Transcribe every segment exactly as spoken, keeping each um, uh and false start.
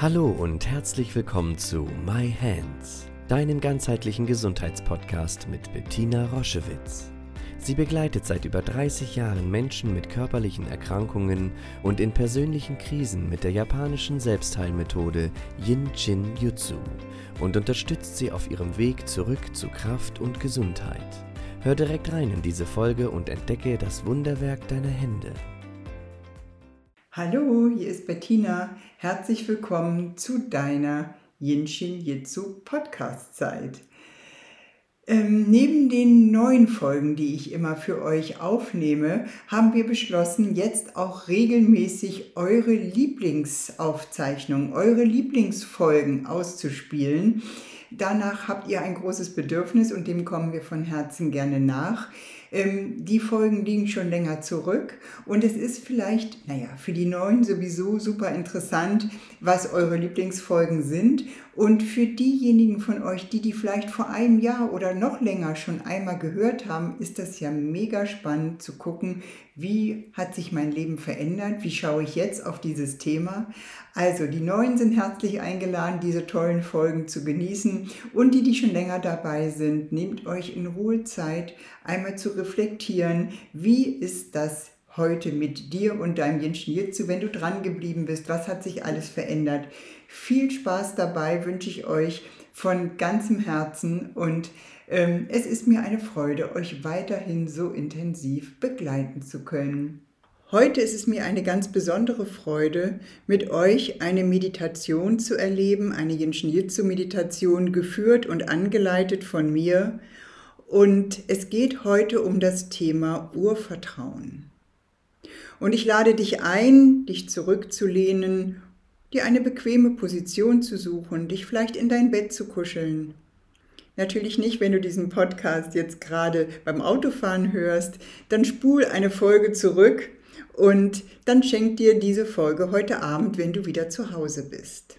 Hallo und herzlich willkommen zu My Hands, deinem ganzheitlichen Gesundheitspodcast mit Bettina Roschewitz. Sie begleitet seit über dreißig Jahren Menschen mit körperlichen Erkrankungen und in persönlichen Krisen mit der japanischen Selbstheilmethode Yin-Shin Jutsu und unterstützt sie auf ihrem Weg zurück zu Kraft und Gesundheit. Hör direkt rein in diese Folge und entdecke das Wunderwerk deiner Hände. Hallo, hier ist Bettina. Herzlich willkommen zu deiner Yin-Shin Jutsu Podcast-Zeit. Ähm, neben den neuen Folgen, die ich immer für euch aufnehme, haben wir beschlossen, jetzt auch regelmäßig eure Lieblingsaufzeichnungen, eure Lieblingsfolgen auszuspielen. Danach habt ihr ein großes Bedürfnis und dem kommen wir von Herzen gerne nach. Ähm, die Folgen liegen schon länger zurück und es ist vielleicht, naja, für die Neuen sowieso super interessant, was eure Lieblingsfolgen sind. Und für diejenigen von euch, die die vielleicht vor einem Jahr oder noch länger schon einmal gehört haben, ist das ja mega spannend zu gucken, wie hat sich mein Leben verändert, wie schaue ich jetzt auf dieses Thema. Also die Neuen sind herzlich eingeladen, diese tollen Folgen zu genießen und die, die schon länger dabei sind, nehmt euch in Ruhe Zeit, einmal zu reflektieren, wie ist das heute mit dir und deinem Yin-Shin Jutsu, wenn du dran geblieben bist, was hat sich alles verändert. Viel Spaß dabei wünsche ich euch von ganzem Herzen und ähm, es ist mir eine Freude, euch weiterhin so intensiv begleiten zu können. Heute ist es mir eine ganz besondere Freude, mit euch eine Meditation zu erleben, eine Yin-Shin Jutsu Meditation geführt und angeleitet von mir. Und es geht heute um das Thema Urvertrauen. Und ich lade dich ein, dich zurückzulehnen, dir eine bequeme Position zu suchen, dich vielleicht in dein Bett zu kuscheln. Natürlich nicht, wenn du diesen Podcast jetzt gerade beim Autofahren hörst, dann spul eine Folge zurück und dann schenk dir diese Folge heute Abend, wenn du wieder zu Hause bist.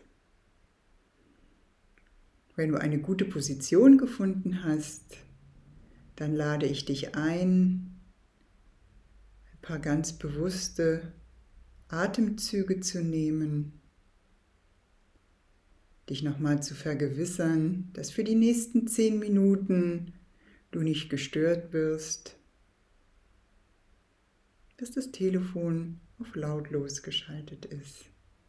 Wenn du eine gute Position gefunden hast, dann lade ich dich ein, ein paar ganz bewusste Atemzüge zu nehmen, dich nochmal zu vergewissern, dass für die nächsten zehn Minuten du nicht gestört wirst, dass das Telefon auf lautlos geschaltet ist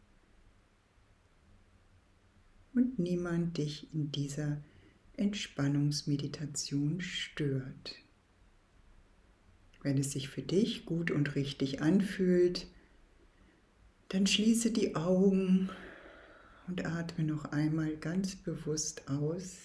und niemand dich in dieser Entspannungsmeditation stört. Wenn es sich für dich gut und richtig anfühlt, dann schließe die Augen und atme noch einmal ganz bewusst aus.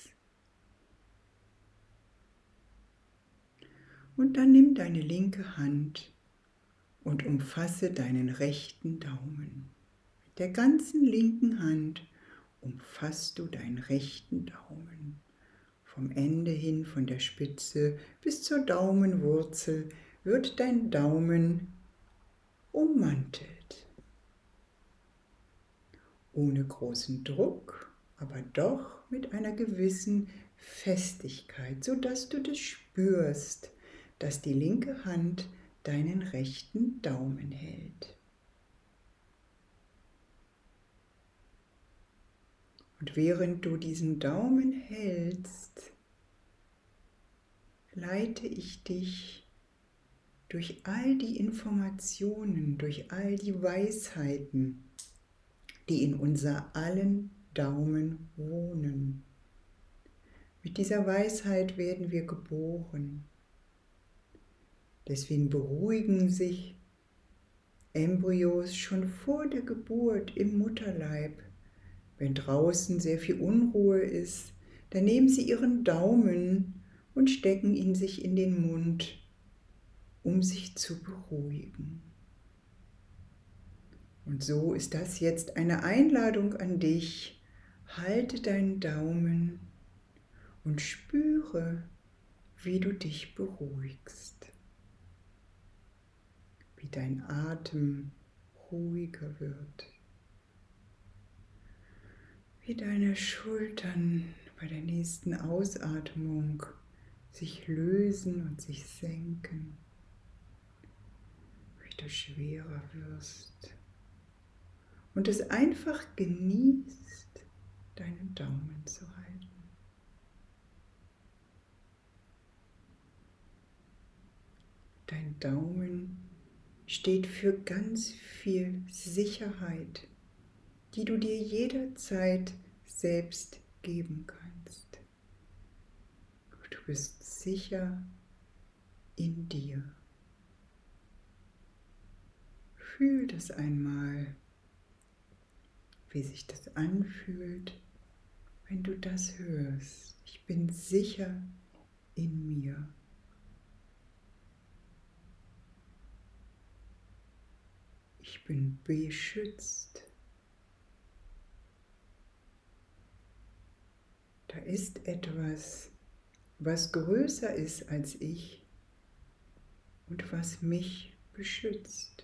Und dann nimm deine linke Hand und umfasse deinen rechten Daumen. Mit der ganzen linken Hand umfasst du deinen rechten Daumen. Vom Ende hin, von der Spitze bis zur Daumenwurzel wird dein Daumen ummantelt. Ohne großen Druck, aber doch mit einer gewissen Festigkeit, sodass du das spürst, dass die linke Hand deinen rechten Daumen hält. Und während du diesen Daumen hältst, leite ich dich durch all die Informationen, durch all die Weisheiten, die in unser allen Daumen wohnen. Mit dieser Weisheit werden wir geboren. Deswegen beruhigen sich Embryos schon vor der Geburt im Mutterleib. Wenn draußen sehr viel Unruhe ist, dann nehmen sie ihren Daumen und stecken ihn sich in den Mund, um sich zu beruhigen. Und so ist das jetzt eine Einladung an dich. Halte deinen Daumen und spüre, wie du dich beruhigst. Wie dein Atem ruhiger wird. Wie deine Schultern bei der nächsten Ausatmung sich lösen und sich senken. Wie du schwerer wirst. und es einfach genießt, deinen Daumen zu halten. Dein Daumen steht für ganz viel Sicherheit, die du dir jederzeit selbst geben kannst. Du bist sicher in dir. Fühl das einmal, wie sich das anfühlt, wenn du das hörst. Ich bin sicher in mir. Ich bin beschützt. Da ist etwas, was größer ist als ich und was mich beschützt.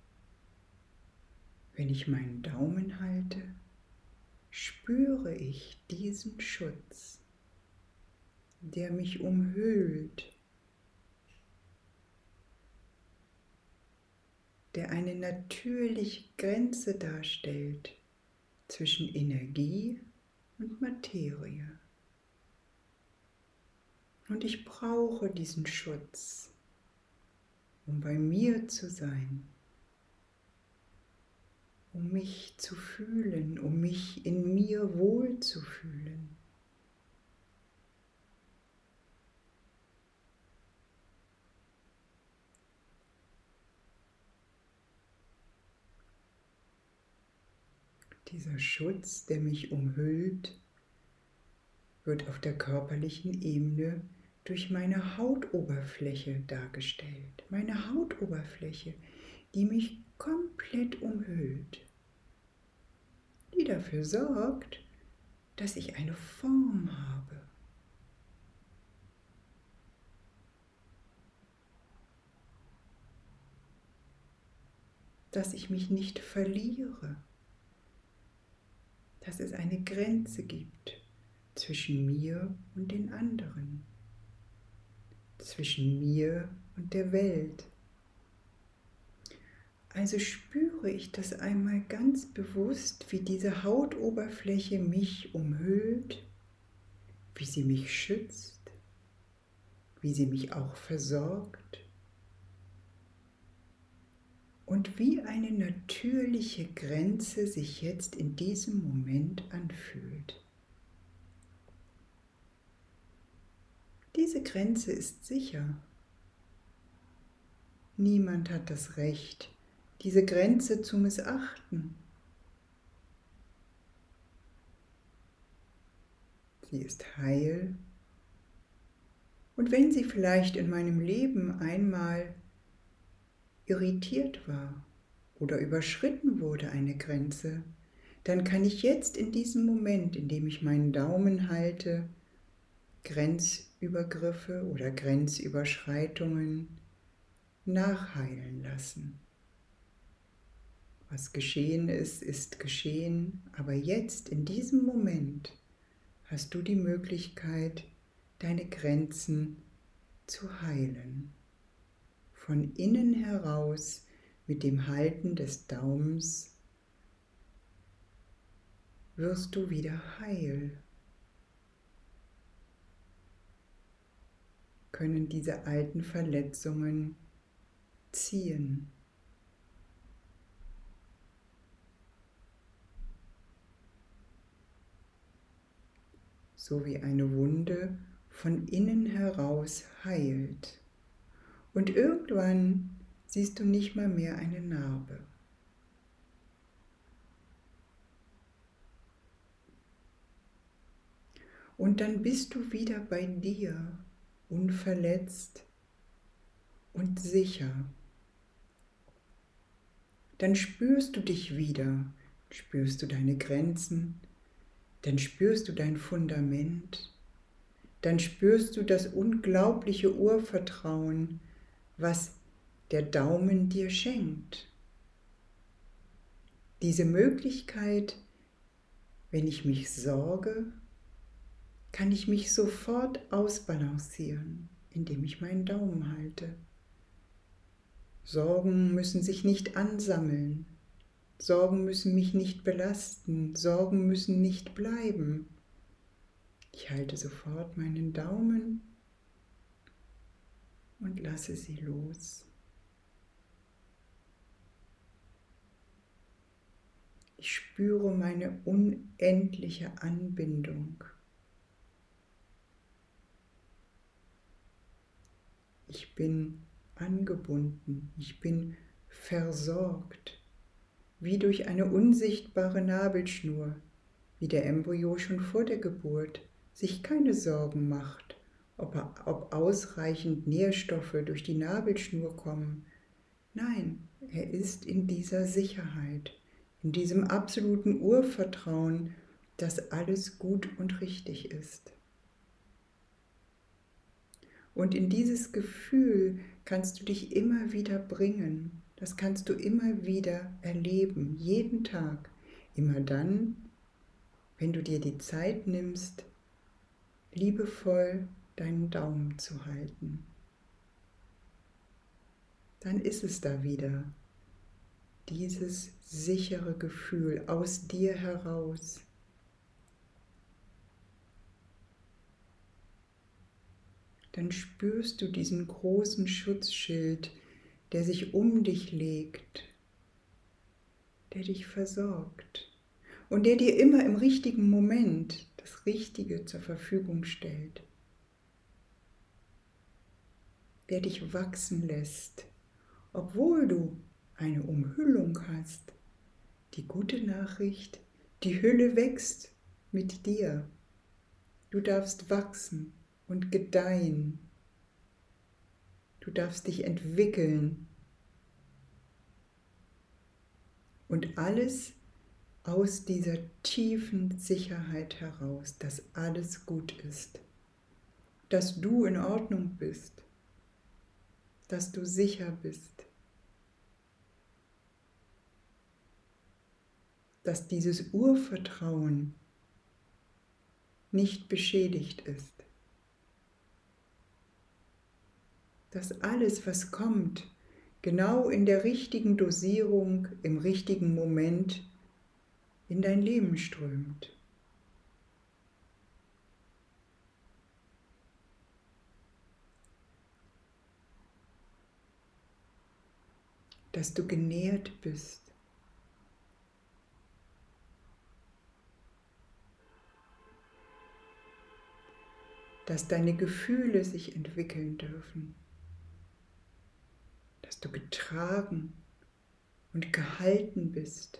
Wenn ich meinen Daumen halte, spüre ich diesen Schutz, der mich umhüllt, der eine natürliche Grenze darstellt zwischen Energie und Materie. Und ich brauche diesen Schutz, um bei mir zu sein, um mich zu fühlen, um mich in mir wohlzufühlen. Dieser Schutz, der mich umhüllt, wird auf der körperlichen Ebene durch meine Hautoberfläche dargestellt. Meine Hautoberfläche, die mich komplett umhüllt, die dafür sorgt, dass ich eine Form habe. Dass ich mich nicht verliere. Dass es eine Grenze gibt zwischen mir und den anderen, zwischen mir und der Welt. Also spüre ich das einmal ganz bewusst, wie diese Hautoberfläche mich umhüllt, wie sie mich schützt, wie sie mich auch versorgt und wie eine natürliche Grenze sich jetzt in diesem Moment anfühlt. Diese Grenze ist sicher. Niemand hat das Recht, diese Grenze zu missachten. Sie ist heil. Und wenn sie vielleicht in meinem Leben einmal irritiert war oder überschritten wurde, eine Grenze, dann kann ich jetzt in diesem Moment, in dem ich meinen Daumen halte, Grenzübergriffe oder Grenzüberschreitungen nachheilen lassen. Was geschehen ist, ist geschehen, aber jetzt, in diesem Moment, hast du die Möglichkeit, deine Grenzen zu heilen. Von innen heraus mit dem Halten des Daumens wirst du wieder heil. Können diese alten Verletzungen ziehen. So wie eine Wunde von innen heraus heilt. Und irgendwann siehst du nicht mal mehr eine Narbe. Und dann bist du wieder bei dir, unverletzt und sicher. Dann spürst du dich wieder, spürst du deine Grenzen, dann spürst du dein Fundament, dann spürst du das unglaubliche Urvertrauen, was der Daumen dir schenkt. Diese Möglichkeit, wenn ich mich sorge, kann ich mich sofort ausbalancieren, indem ich meinen Daumen halte. Sorgen müssen sich nicht ansammeln. Sorgen müssen mich nicht belasten, Sorgen müssen nicht bleiben. Ich halte sofort meinen Daumen und lasse sie los. Ich spüre meine unendliche Anbindung. Ich bin angebunden, ich bin versorgt, wie durch eine unsichtbare Nabelschnur, wie der Embryo schon vor der Geburt sich keine Sorgen macht, ob, er, ob ausreichend Nährstoffe durch die Nabelschnur kommen. Nein, er ist in dieser Sicherheit, in diesem absoluten Urvertrauen, dass alles gut und richtig ist. Und in dieses Gefühl kannst du dich immer wieder bringen. Das kannst du immer wieder erleben, jeden Tag. Immer dann, wenn du dir die Zeit nimmst, liebevoll deinen Daumen zu halten. Dann ist es da wieder, dieses sichere Gefühl aus dir heraus. Dann spürst du diesen großen Schutzschild, der sich um dich legt, der dich versorgt und der dir immer im richtigen Moment das Richtige zur Verfügung stellt, der dich wachsen lässt, obwohl du eine Umhüllung hast. Die gute Nachricht, die Hülle wächst mit dir. Du darfst wachsen und gedeihen. Du darfst dich entwickeln. Und alles aus dieser tiefen Sicherheit heraus, dass alles gut ist, dass du in Ordnung bist, dass du sicher bist, dass dieses Urvertrauen nicht beschädigt ist. Dass alles, was kommt, genau in der richtigen Dosierung, im richtigen Moment in dein Leben strömt. Dass du genährt bist. Dass deine Gefühle sich entwickeln dürfen. Dass du getragen und gehalten bist.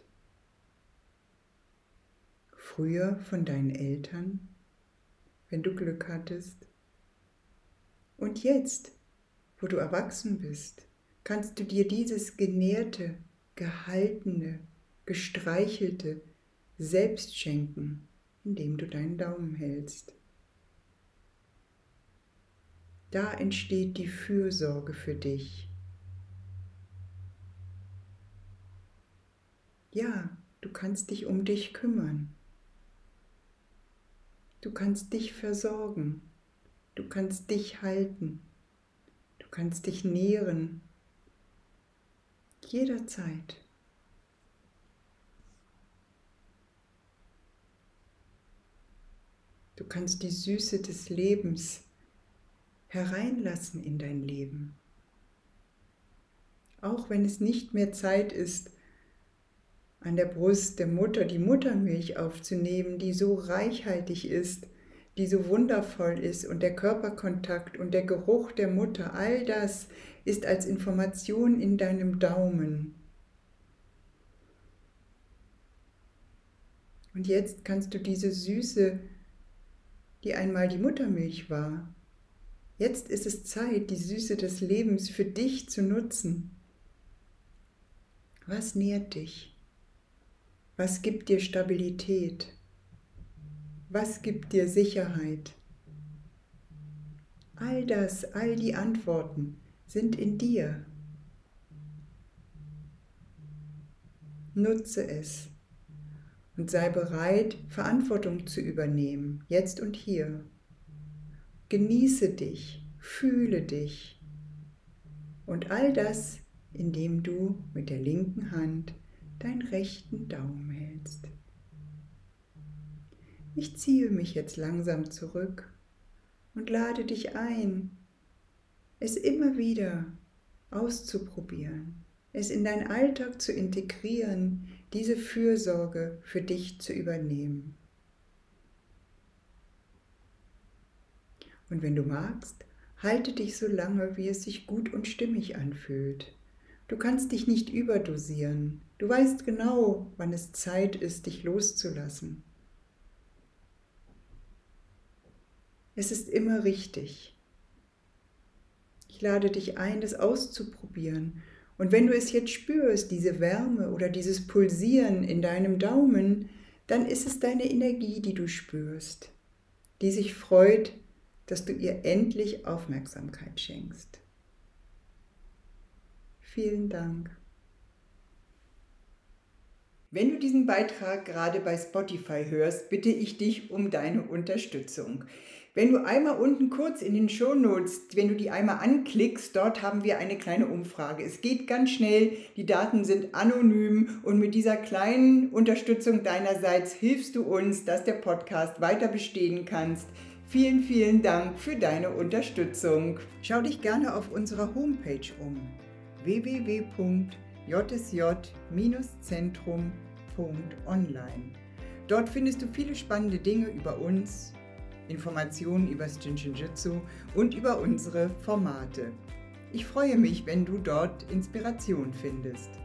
Früher von deinen Eltern, wenn du Glück hattest. Und jetzt, wo du erwachsen bist, kannst du dir dieses genährte, gehaltene, gestreichelte selbst schenken, indem du deinen Daumen hältst. Da entsteht die Fürsorge für dich. Ja, du kannst dich um dich kümmern. Du kannst dich versorgen. Du kannst dich halten. Du kannst dich nähren. Jederzeit. Du kannst die Süße des Lebens hereinlassen in dein Leben. Auch wenn es nicht mehr Zeit ist, an der Brust der Mutter die Muttermilch aufzunehmen, die so reichhaltig ist, die so wundervoll ist, und der Körperkontakt und der Geruch der Mutter, all das ist als Information in deinem Daumen. Und jetzt kannst du diese Süße, die einmal die Muttermilch war, jetzt ist es Zeit, die Süße des Lebens für dich zu nutzen. Was nährt dich? Was gibt dir Stabilität? Was gibt dir Sicherheit? All das, all die Antworten sind in dir. Nutze es und sei bereit, Verantwortung zu übernehmen, jetzt und hier. Genieße dich, fühle dich und all das, indem du mit der linken Hand deinen rechten Daumen hältst. Ich ziehe mich jetzt langsam zurück und lade dich ein, es immer wieder auszuprobieren, es in deinen Alltag zu integrieren, diese Fürsorge für dich zu übernehmen. Und wenn du magst, halte dich so lange, wie es sich gut und stimmig anfühlt. Du kannst dich nicht überdosieren. Du weißt genau, wann es Zeit ist, dich loszulassen. Es ist immer richtig. Ich lade dich ein, das auszuprobieren. Und wenn du es jetzt spürst, diese Wärme oder dieses Pulsieren in deinem Daumen, dann ist es deine Energie, die du spürst, die sich freut, dass du ihr endlich Aufmerksamkeit schenkst. Vielen Dank. Wenn du diesen Beitrag gerade bei Spotify hörst, bitte ich dich um deine Unterstützung. Wenn du einmal unten kurz in den Shownotes, wenn du die einmal anklickst, dort haben wir eine kleine Umfrage. Es geht ganz schnell, die Daten sind anonym und mit dieser kleinen Unterstützung deinerseits hilfst du uns, dass der Podcast weiter bestehen kann. Vielen, vielen Dank für deine Unterstützung. Schau dich gerne auf unserer Homepage um, w w w punkt j s j Bindestrich zentrum punkt online. Dort findest du viele spannende Dinge über uns, Informationen über das Jinshin-Jyutsu und über unsere Formate. Ich freue mich, wenn du dort Inspiration findest.